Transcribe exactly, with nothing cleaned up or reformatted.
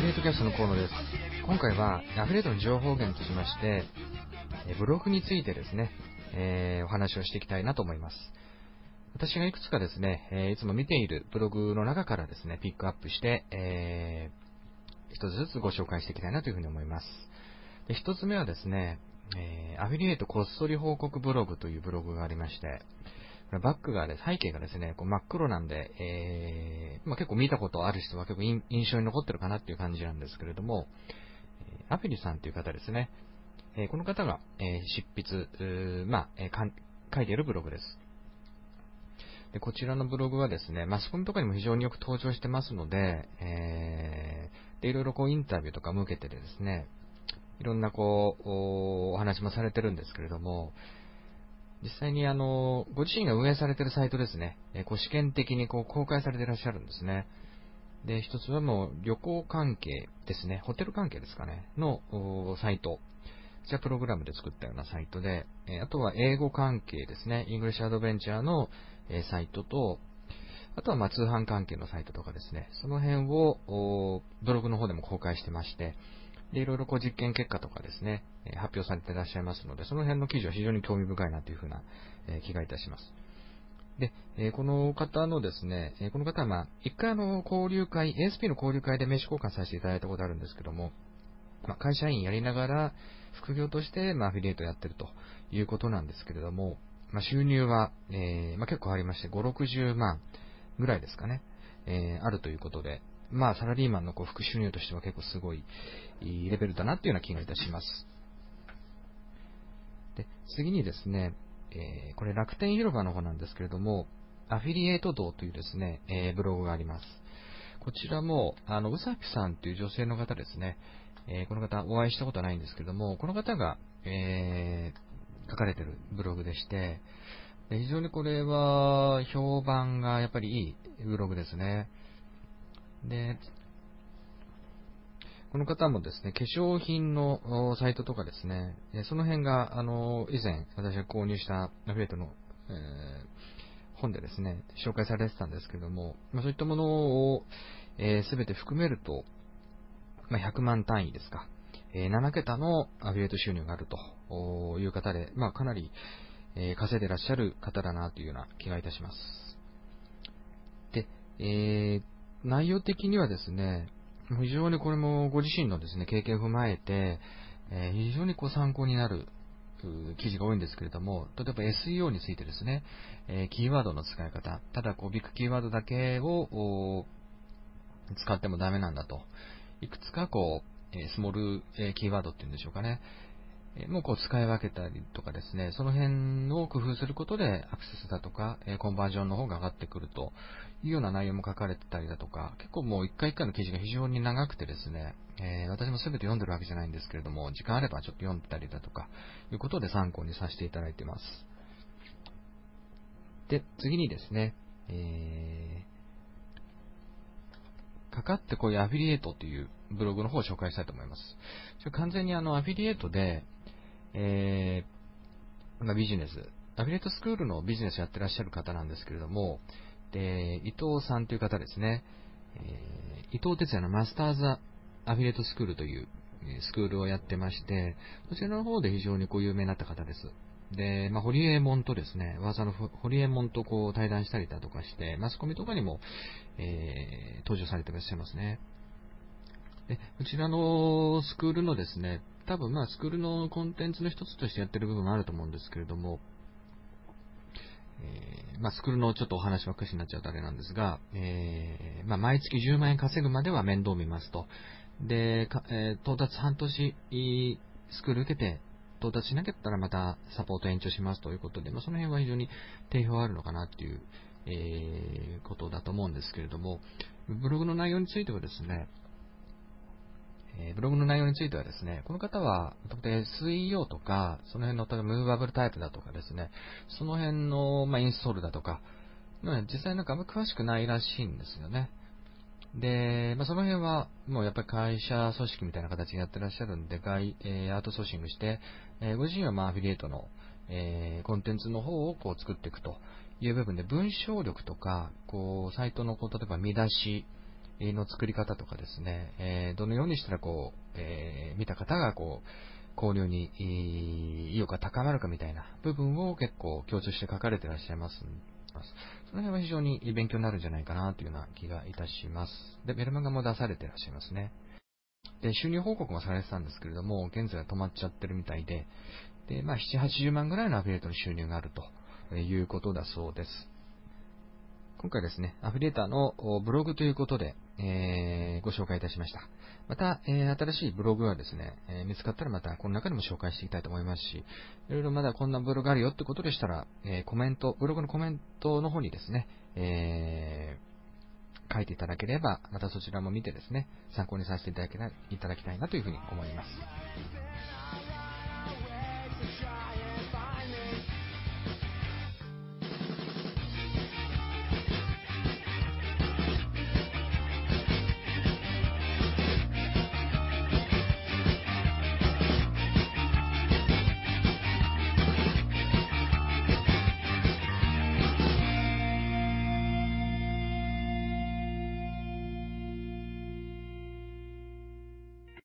リエイトキャストの河野です。今回はアフィリエイトの情報源としまして、ブログについてですね、えー、お話をしていきたいなと思います。私がいくつかですね、えー、いつも見ているブログの中からですね、ピックアップして、えー、一つずつご紹介していきたいなというふうに思います。で、一つ目はですね、えー、アフィリエイトこっそり報告ブログというブログがありまして、バックが、ね、背景がですね、こう真っ黒なんで、えーまあ、結構見たことある人は結構印象に残ってるかなっていう感じなんですけれども、アフィリさんという方ですね。えー、この方が、えー、執筆、まあ、えーかん、書いているブログです。で、こちらのブログはですね、マスコミとかにも非常によく登場してますので、えー、で、いろいろこうインタビューとかも受けててですね、いろんなこう、お、お話もされてるんですけれども、実際にあの、ご自身が運営されているサイトですね、えー、こう試験的にこう公開されていらっしゃるんですね。で、一つはもう旅行関係ですね、ホテル関係ですかね、のサイト。じゃプログラムで作ったようなサイトで、えー、あとは英語関係ですね、イングリッシュアドベンチャーの、えー、サイトと、あとはまあ通販関係のサイトとかですね、その辺をブログの方でも公開してまして、で、いろいろこう実験結果とかですね、えー、発表されていらっしゃいますので、その辺の記事は非常に興味深いなというふうな、えー、気がいたします。で、えー、この方のですね、えー、この方はまあ、一回あの、交流会、エーエスピー の交流会で名刺交換させていただいたことあるんですけども、まあ、会社員やりながら、副業として、まあ、アフィリエイトやってるということなんですけれども、まあ、収入は、えーまあ、結構ありまして、ご、ろくじゅうまんぐらいですかね、えー、あるということで、まあ、サラリーマンのこう副収入としては結構すごいいいレベルだなっていうような気がいたします。で、次にですね、えー、これ楽天広場の方なんですけれども、アフィリエイト道というですね、えー、ブログがあります。こちらも、あの、うさぴさんという女性の方ですね、えー、この方お会いしたことはないんですけれども、この方が、えー、書かれているブログでして、非常にこれは評判がやっぱりいいブログですね。で、この方もですね、化粧品のサイトとかですね、その辺が、あの、以前私が購入したアフィリエイトの、えー、本でですね、紹介されてたんですけれども、まあ、そういったものを、えー、全て含めると、まあ、ひゃくまん単位ですか。えー、ななけたのアフィリエイト収入があるという方で、まあ、かなり、えー、稼いでいらっしゃる方だなというような気がいたします。で、えー、内容的にはですね、非常にこれもご自身のですね、経験を踏まえて、えー、非常にこう参考になる記事が多いんですけれども、例えば エスイーオー についてですね、えー、キーワードの使い方、ただこうビッグキーワードだけを使ってもダメなんだと。いくつかこう、えー、スモール、えー、キーワードっていうんでしょうかね。えー、もうこう使い分けたりとかですね、その辺を工夫することでアクセスだとか、えー、コンバージョンの方が上がってくるというような内容も書かれてたりだとか、結構もう一回一回の記事が非常に長くてですね、えー、私も全て読んでるわけじゃないんですけれども、時間あればちょっと読んだりだとか、いうことで参考にさせていただいています。で、次にですね、えーかかってこういうアフィリエイトというブログの方を紹介したいと思います。完全にあのアフィリエイトで、えーまあ、ビジネス、アフィリエイトスクールのビジネスやってらっしゃる方なんですけれども、で伊藤さんという方ですね、えー、伊藤哲也のマスターズアフィリエイトスクールというスクールをやってまして、こちらの方で非常にこう有名になった方です。で、まあ、ホリエモンとですね、技のホリエモンとこう対談したりだとかして、マスコミとかにも、えー、登場されていらっしゃいますね。で、こちらのスクールのですね、多分まあスクールのコンテンツの一つとしてやってる部分があると思うんですけれども、えー、まあスクールのちょっとお話ばっかしになっちゃうとあれなんですが、えー、まあ毎月じゅうまんえん稼ぐまでは面倒見ますと。で、えー、到達半年スクール受けて、到達しなかったらまたサポート延長しますということで、まあ、その辺は非常に定評あるのかなっていう、えー、ことだと思うんですけれども、ブログの内容についてはですね、えー、ブログの内容についてはですね、この方は、エスイーオー とか、その辺のムーバブルタイプだとかですね、その辺の、まあ、インストールだとか、実際なんかあんま詳しくないらしいんですよね。で、まあ、その辺は、もうやっぱり会社組織みたいな形でやってらっしゃるんで、外、えー、アートソーシングして、えー、ご自身はまあアフィリエイトの、えー、コンテンツの方をこう作っていくという部分で、文章力とか、こう、サイトのこう、例えば見出し、 の作り方とかですね、えー、どのようにしたらこう、えー、見た方がこう、購入に意欲が高まるかみたいな部分を結構強調して書かれていらっしゃいます。その辺は非常に勉強になるんじゃないかなというような気がいたします。で、メルマガも出されていらっしゃいますね。で、収入報告もされてたんですけれども、現在は止まっちゃってるみたいで、で、まあ、ななじゅう、はちじゅうまんぐらいのアフィリエイトの収入があるということだそうです。今回ですね、アフィリエイターのブログということで、えー、ご紹介いたしました。また、えー、新しいブログはですね、えー、見つかったらまたこの中でも紹介していきたいと思いますし、いろいろまだこんなブログあるよってことでしたら、えー、コメント、ブログのコメントの方にですね、えー、書いていただければ、またそちらも見てですね、参考にさせていただきたいいただきたいなというふうに思います。